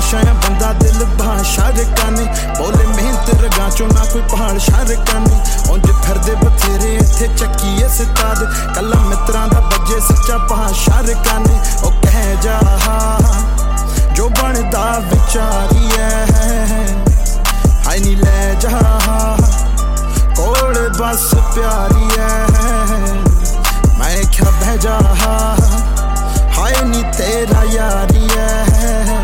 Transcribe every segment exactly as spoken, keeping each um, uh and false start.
तमाशा बंदा दिल भाषा रकाने बोले मेहनत रगा चो ना कोई पहाड़ शारकाने उंज फिरदे बथेरे इत्थे चक्कीए सितार कला मित्रां दा बजे सच्चा भाषा रकाने ओ कह जा जो बनदा विचारी है हाय नी ले जा कोल बस प्यारी है मैं क्या बह जा हाय नी तेरा यारी है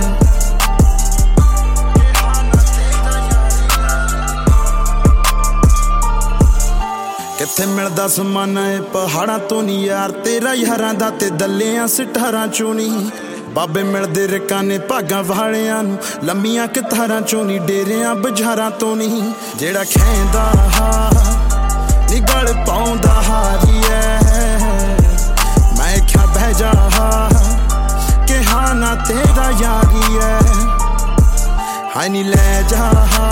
किथे मिलदा समाना है पहाड़ां तो नी यार तेरा यारां दा ते दलियां सिठारां चों नी बाबे मिलदे रकाने भागां वालियां नूं लंबियां कतारां चों नी डेरियां बजारां तो नी जेड़ा खैंदा नी गल पाउंदा हारी है मैं क्या बह जा के हाँ ना तेरा यारी है हाय नी ले जा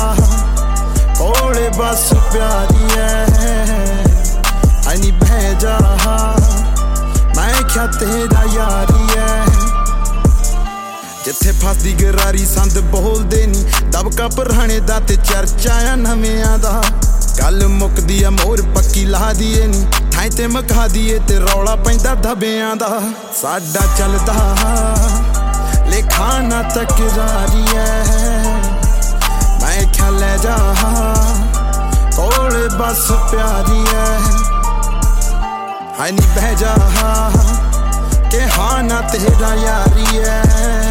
कोले बस प्यारी है हाय नी बह जा मैं क्या तेरा यारी है जिथे फसदी गरारी संद बोलदे नी दबका पुराने दा ते चर्चा आ नवियां दा गल मुकदी आ मोर पक्की ला दिए नी थाई ते मका दिए ते रौला पैंदा दबियां दा साडा चलदा लेखाना तकरारी है मैं क्या ले जा कोले बस प्यारी है हाय नी बह जा के हाँ ना तेरा यारी है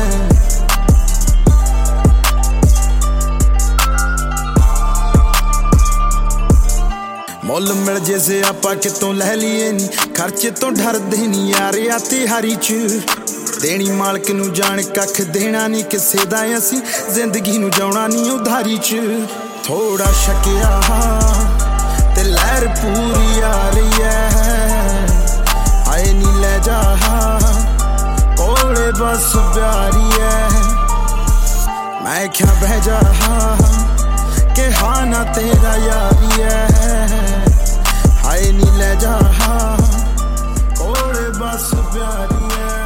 मुल मिल जे से आपा कितों लै लीए नी खर्चे तो डरदे नी यार आ तिहारी च देनी मालक नू जान कख देना नी किसे दा असीं जिंदगी नू जाउणा नी उधारी च थोड़ा शकिया ते लहर पूरी आ रही है आए नी ले जा कोले बस प्यारी है मैं क्या बह जा के हाँ ना तेरा यारी है हाय नी ले जा कोले बस प्यारी है।